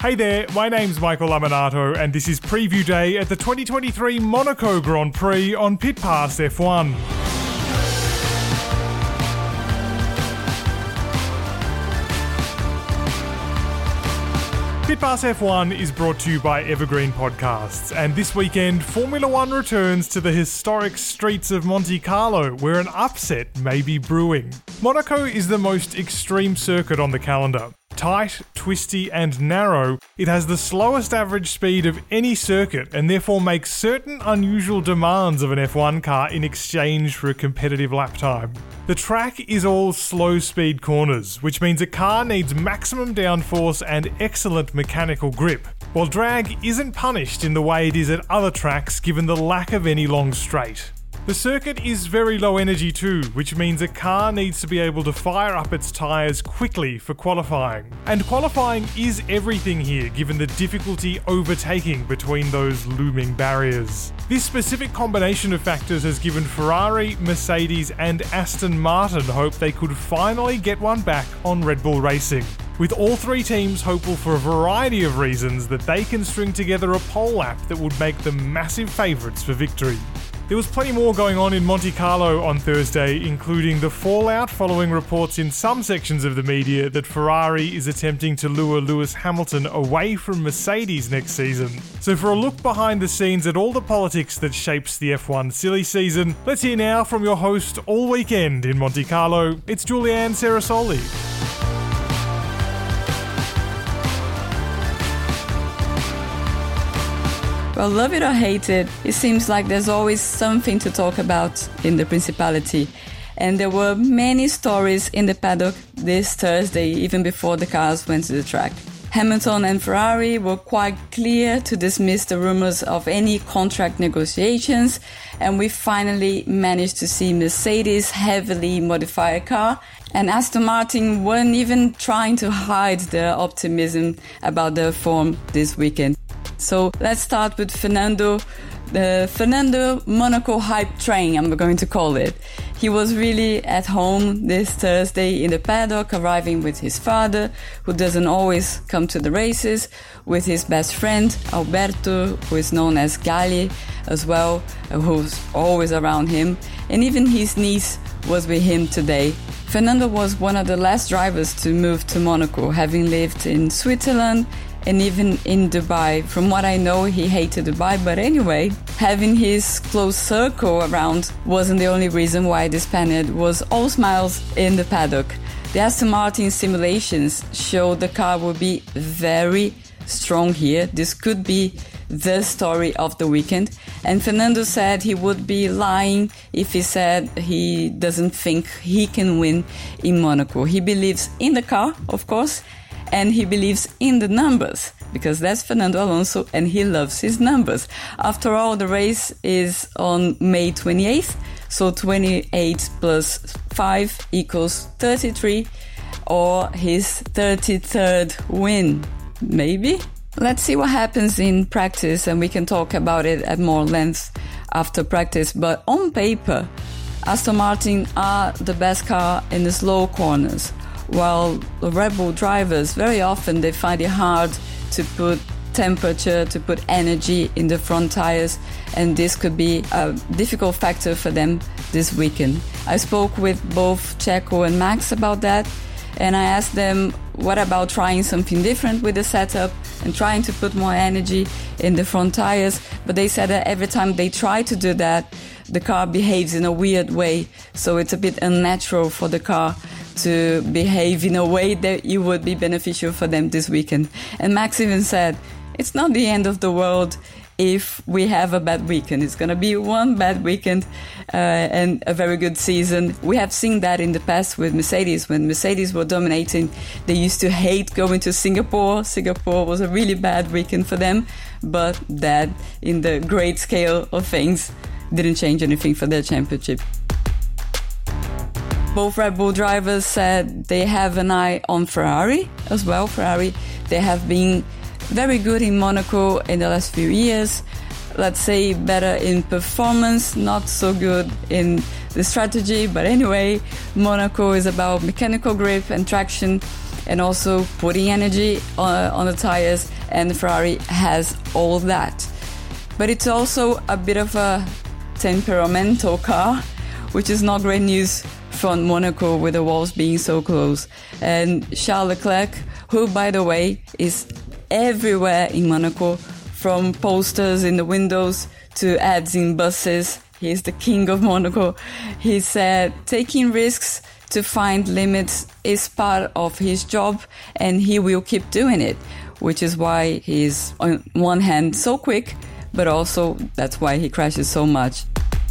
Hey there, my name's Michael Laminato and this is Preview Day at the 2023 Monaco Grand Prix on Pit Pass F1. Pit Pass F1 is brought to you by Evergreen Podcasts, and this weekend Formula One returns to the historic streets of Monte Carlo, where an upset may be brewing. Monaco is the most extreme circuit on the calendar. Tight, twisty and narrow, it has the slowest average speed of any circuit and therefore makes certain unusual demands of an F1 car in exchange for a competitive lap time. The track is all slow speed corners, which means a car needs maximum downforce and excellent mechanical grip, while drag isn't punished in the way it is at other tracks given the lack of any long straight. The circuit is very low energy too, which means a car needs to be able to fire up its tyres quickly for qualifying. And qualifying is everything here, given the difficulty overtaking between those looming barriers. This specific combination of factors has given Ferrari, Mercedes and Aston Martin hope they could finally get one back on Red Bull Racing, with all three teams hopeful for a variety of reasons that they can string together a pole lap that would make them massive favourites for victory. There was plenty more going on in Monte Carlo on Thursday, including the fallout following reports in some sections of the media that Ferrari is attempting to lure Lewis Hamilton away from Mercedes next season. So for a look behind the scenes at all the politics that shapes the F1 silly season, let's hear now from your host all weekend in Monte Carlo. It's Julianne Cerasoli. Well, love it or hate it, it seems like there's always something to talk about in the Principality. And there were many stories in the paddock this Thursday, even before the cars went to the track. Hamilton and Ferrari were quite clear to dismiss the rumors of any contract negotiations, and we finally managed to see Mercedes heavily modify a car, and Aston Martin weren't even trying to hide their optimism about their form this weekend. So let's start with Fernando, the Fernando Monaco hype train, I'm going to call it. He was really at home this Thursday in the paddock, arriving with his father, who doesn't always come to the races, with his best friend, Alberto, who is known as Gali as well, who's always around him, and even his niece was with him today. Fernando was one of the last drivers to move to Monaco, having lived in Switzerland and even in Dubai. From what I know, he hated Dubai, but anyway, having his close circle around wasn't the only reason why the Spaniard was all smiles in the paddock. The Aston Martin simulations show the car will be very strong here. This could be the story of the weekend. And Fernando said he would be lying if he said he doesn't think he can win in Monaco. He believes in the car, of course, and he believes in the numbers, because that's Fernando Alonso and he loves his numbers. After all, the race is on May 28th, so 28 plus 5 equals 33, or his 33rd win, maybe? Let's see what happens in practice, and we can talk about it at more length after practice. But on paper, Aston Martin are the best car in the slow corners, while the Red Bull drivers, very often they find it hard to put temperature, to put energy in the front tires, and this could be a difficult factor for them this weekend. I spoke with both Checo and Max about that, and I asked them what about trying something different with the setup and trying to put more energy in the front tires, but they said that every time they try to do that, the car behaves in a weird way, so it's a bit unnatural for the car to behave in a way that it would be beneficial for them this weekend. And Max even said, it's not the end of the world if we have a bad weekend. It's going to be one bad weekend and a very good season. We have seen that in the past with Mercedes. When Mercedes were dominating, they used to hate going to Singapore. Singapore was a really bad weekend for them, but that, in the great scale of things, didn't change anything for their championship. Both Red Bull drivers said they have an eye on Ferrari as well. Ferrari, they have been very good in Monaco in the last few years. Let's say better in performance, not so good in the strategy. But anyway, Monaco is about mechanical grip and traction. and also putting energy on the tires, and the Ferrari has all that. But it's also a bit of a temperamental car, which is not great news from Monaco with the walls being so close. And Charles Leclerc, who, by the way, is everywhere in Monaco, from posters in the windows to ads in buses. He's the king of Monaco. He said taking risks to find limits is part of his job, and he will keep doing it, which is why he's on one hand so quick, but also that's why he crashes so much.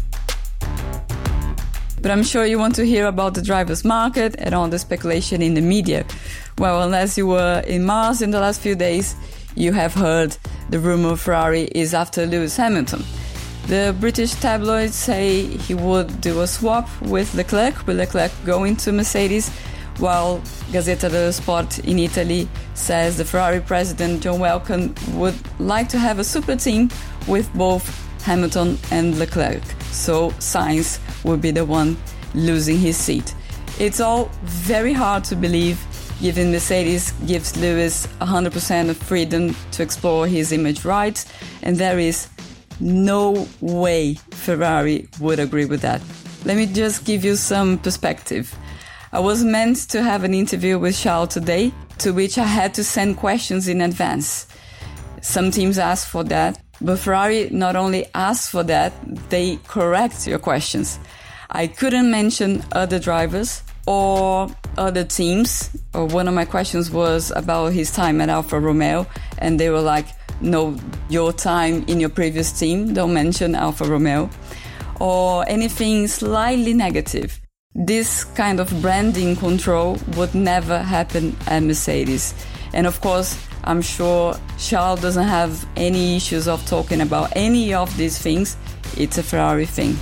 But I'm sure you want to hear about the driver's market and all the speculation in the media. Well, unless you were in Mars in the last few days, you have heard the rumor Ferrari is after Lewis Hamilton. The British tabloids say he would do a swap with Leclerc going to Mercedes, while Gazzetta dello Sport in Italy says the Ferrari president John Welcome would like to have a super team with both Hamilton and Leclerc, so Sainz would be the one losing his seat. It's all very hard to believe, given Mercedes gives Lewis 100% of freedom to explore his image rights, and there is no way Ferrari would agree with that. Let me just give you some perspective. I was meant to have an interview with Charles today, to which I had to send questions in advance. Some teams ask for that, but Ferrari not only asks for that, they correct your questions. I couldn't mention other drivers or other teams. One of my questions was about his time at Alfa Romeo, and they were like, no, your time in your previous team, don't mention Alfa Romeo, or anything slightly negative. This kind of branding control would never happen at Mercedes. And of course, I'm sure Charles doesn't have any issues of talking about any of these things. It's a Ferrari thing.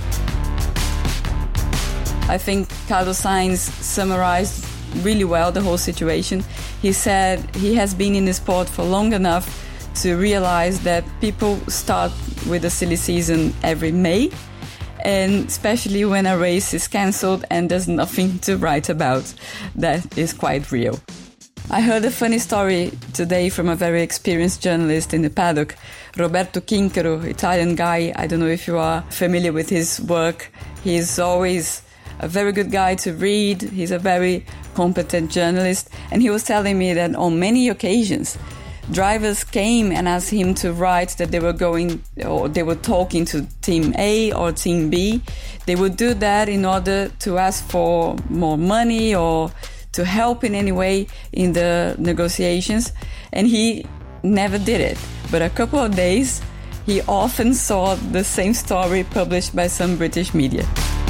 I think Carlos Sainz summarized really well the whole situation. He said he has been in the sport for long enough to realize that people start with a silly season every May, and especially when a race is cancelled and there's nothing to write about. That is quite real. I heard a funny story today from a very experienced journalist in the paddock, Roberto Quinquero, Italian guy. I don't know if you are familiar with his work. He's always a very good guy to read. He's a very competent journalist. And he was telling me that on many occasions, drivers came and asked him to write that they were going, or they were talking to Team A or Team B. They would do that in order to ask for more money or to help in any way in the negotiations. And he never did it. But a couple of days, he often saw the same story published by some British media.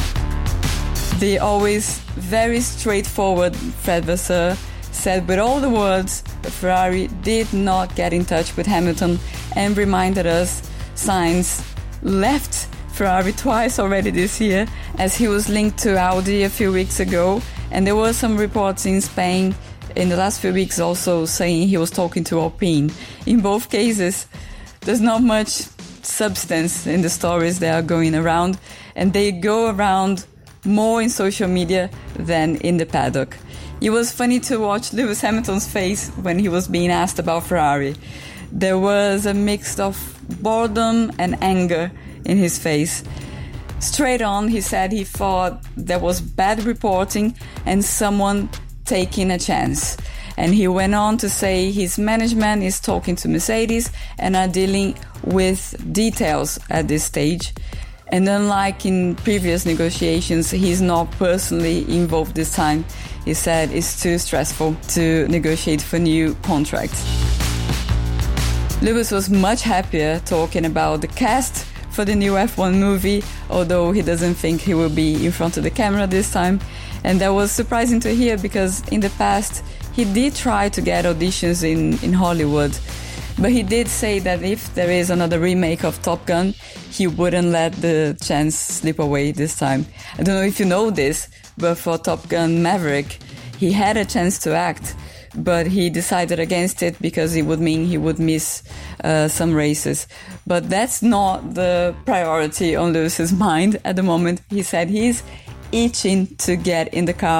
The always very straightforward Fred Vasseur said with all the words, Ferrari did not get in touch with Hamilton, and reminded us Sainz left Ferrari twice already this year, as he was linked to Audi a few weeks ago, and there were some reports in Spain in the last few weeks also saying he was talking to Alpine. In both cases, there's not much substance in the stories that are going around, and they go around more in social media than in the paddock. It was funny to watch Lewis Hamilton's face when he was being asked about Ferrari. There was a mix of boredom and anger in his face. Straight on, he said he thought there was bad reporting and someone taking a chance. And he went on to say his management is talking to Mercedes and are dealing with details at this stage. And unlike in previous negotiations, he's not personally involved this time. He said it's too stressful to negotiate for new contracts. Lewis was much happier talking about the cast for the new F1 movie, although he doesn't think he will be in front of the camera this time. And that was surprising to hear, because in the past he did try to get auditions in Hollywood. But he did say that if there is another remake of Top Gun, he wouldn't let the chance slip away this time. I don't know if you know this, but for Top Gun Maverick, he had a chance to act, but he decided against it because it would mean he would miss some races. But that's not the priority on Lewis's mind at the moment. He said he's itching to get in the car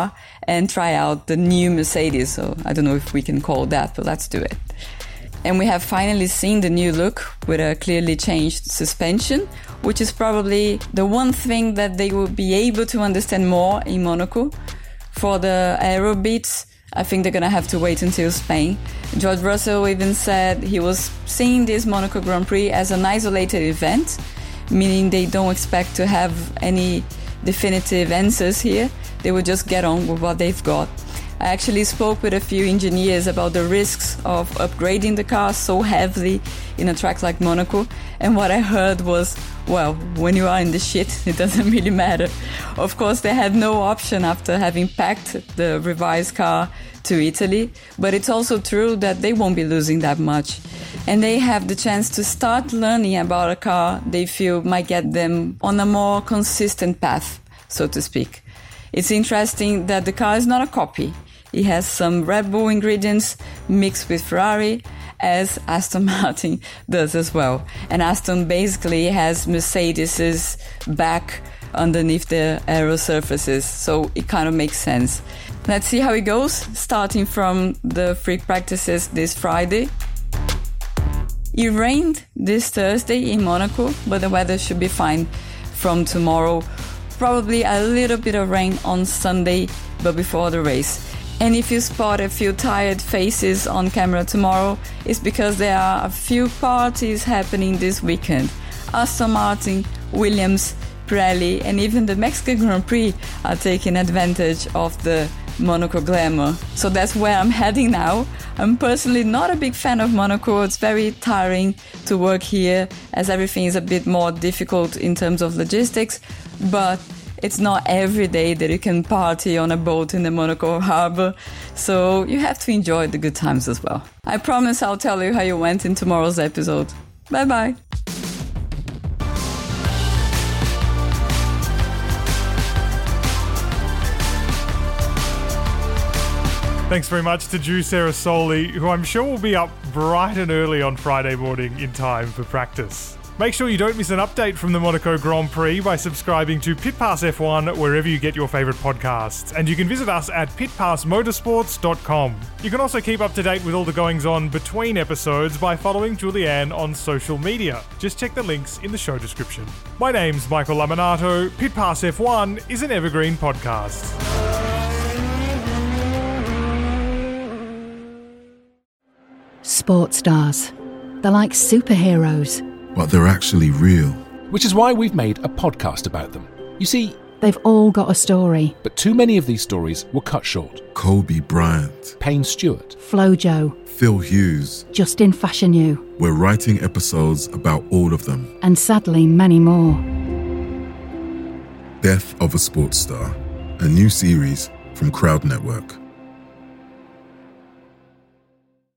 and try out the new Mercedes. So I don't know if we can call that, but let's do it. And we have finally seen the new look with a clearly changed suspension, which is probably the one thing that they will be able to understand more in Monaco. For the aero bits, I think they're going to have to wait until Spain. George Russell even said he was seeing this Monaco Grand Prix as an isolated event, meaning they don't expect to have any definitive answers here. They will just get on with what they've got. I actually spoke with a few engineers about the risks of upgrading the car so heavily in a track like Monaco, and what I heard was, well, when you are in the shit, it doesn't really matter. Of course, they had no option after having packed the revised car to Italy, but it's also true that they won't be losing that much. And they have the chance to start learning about a car they feel might get them on a more consistent path, so to speak. It's interesting that the car is not a copy. It has some Red Bull ingredients mixed with Ferrari, as Aston Martin does as well. And Aston basically has Mercedes's back underneath the aero surfaces, so it kind of makes sense. Let's see how it goes, starting from the free practices this Friday. It rained this Thursday in Monaco, but the weather should be fine from tomorrow. Probably a little bit of rain on Sunday, but before the race. And if you spot a few tired faces on camera tomorrow, it's because there are a few parties happening this weekend. Aston Martin, Williams, Pirelli, and even the Mexican Grand Prix are taking advantage of the Monaco glamour. So that's where I'm heading now. I'm personally not a big fan of Monaco. It's very tiring to work here, as everything is a bit more difficult in terms of logistics, but it's not every day that you can party on a boat in the Monaco harbor, so you have to enjoy the good times as well. I promise I'll tell you how you went in tomorrow's episode. Bye bye. Thanks very much to Drew Cerasoli, who I'm sure will be up bright and early on Friday morning in time for practice. Make sure you don't miss an update from the Monaco Grand Prix by subscribing to Pit Pass F1 wherever you get your favourite podcasts. And you can visit us at pitpassmotorsports.com. You can also keep up to date with all the goings-on between episodes by following Julianne on social media. Just check the links in the show description. My name's Michael Laminato. Pit Pass F1 is an evergreen podcast. Sports stars. They're like superheroes. But they're actually real. Which is why we've made a podcast about them. You see, they've all got a story. But too many of these stories were cut short. Kobe Bryant, Payne Stewart, Flojo, Phil Hughes, Justin Fashanu. We're writing episodes about all of them. And sadly, many more. Death of a Sports Star, a new series from Crowd Network.